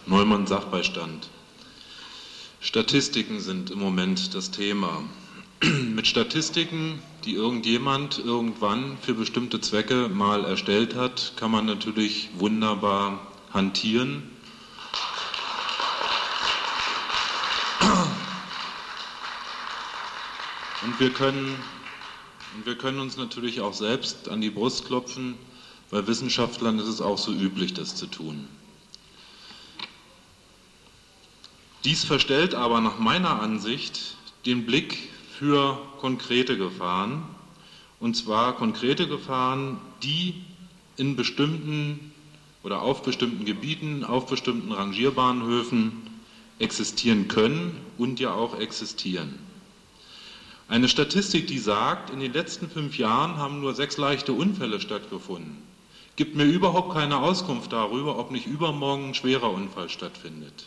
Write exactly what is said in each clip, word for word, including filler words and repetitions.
Neumann Sachbeistand. Statistiken sind im Moment das Thema. Mit Statistiken, die irgendjemand irgendwann für bestimmte Zwecke mal erstellt hat, kann man natürlich wunderbar hantieren. Und wir können, und wir können uns natürlich auch selbst an die Brust klopfen. Bei Wissenschaftlern ist es auch so üblich, das zu tun. Dies verstellt aber nach meiner Ansicht den Blick für konkrete Gefahren, und zwar konkrete Gefahren, die in bestimmten oder auf bestimmten Gebieten, auf bestimmten Rangierbahnhöfen existieren können und ja auch existieren. Eine Statistik, die sagt, in den letzten fünf Jahren haben nur sechs leichte Unfälle stattgefunden, gibt mir überhaupt keine Auskunft darüber, ob nicht übermorgen ein schwerer Unfall stattfindet.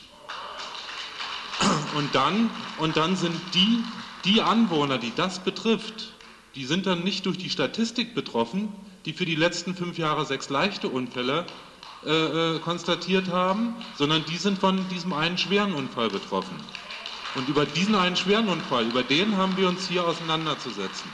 Und dann, und dann sind die, die Anwohner, die das betrifft, die sind dann nicht durch die Statistik betroffen, die für die letzten fünf Jahre sechs leichte Unfälle äh, äh, konstatiert haben, sondern die sind von diesem einen schweren Unfall betroffen. Und über diesen einen schweren Unfall, über den haben wir uns hier auseinanderzusetzen.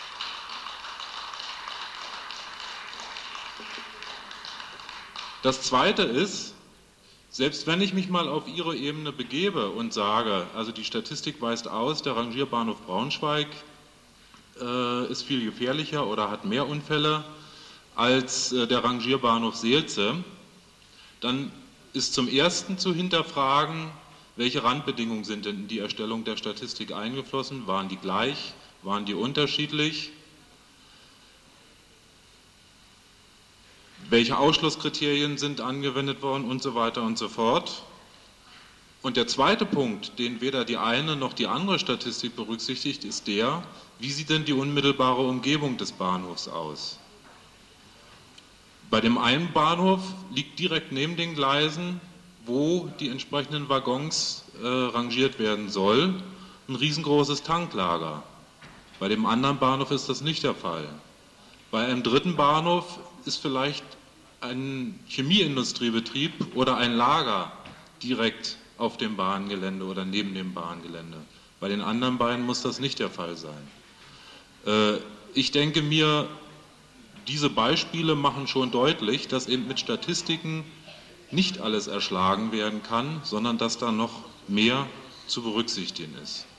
Das Zweite ist, selbst wenn ich mich mal auf Ihre Ebene begebe und sage, also die Statistik weist aus, der Rangierbahnhof Braunschweig äh, ist viel gefährlicher oder hat mehr Unfälle als äh, der Rangierbahnhof Seelze, dann ist zum Ersten zu hinterfragen, welche Randbedingungen sind denn in die Erstellung der Statistik eingeflossen? Waren die gleich? Waren die unterschiedlich? Welche Ausschlusskriterien sind angewendet worden und so weiter und so fort. Und der zweite Punkt, den weder die eine noch die andere Statistik berücksichtigt, ist der, wie sieht denn die unmittelbare Umgebung des Bahnhofs aus? Bei dem einen Bahnhof liegt direkt neben den Gleisen, wo die entsprechenden Waggons äh, rangiert werden soll, ein riesengroßes Tanklager. Bei dem anderen Bahnhof ist das nicht der Fall. Bei einem dritten Bahnhof ist vielleicht ein Chemieindustriebetrieb oder ein Lager direkt auf dem Bahngelände oder neben dem Bahngelände. Bei den anderen beiden muss das nicht der Fall sein. Äh, ich denke mir, diese Beispiele machen schon deutlich, dass eben mit Statistiken nicht alles erschlagen werden kann, sondern dass da noch mehr zu berücksichtigen ist.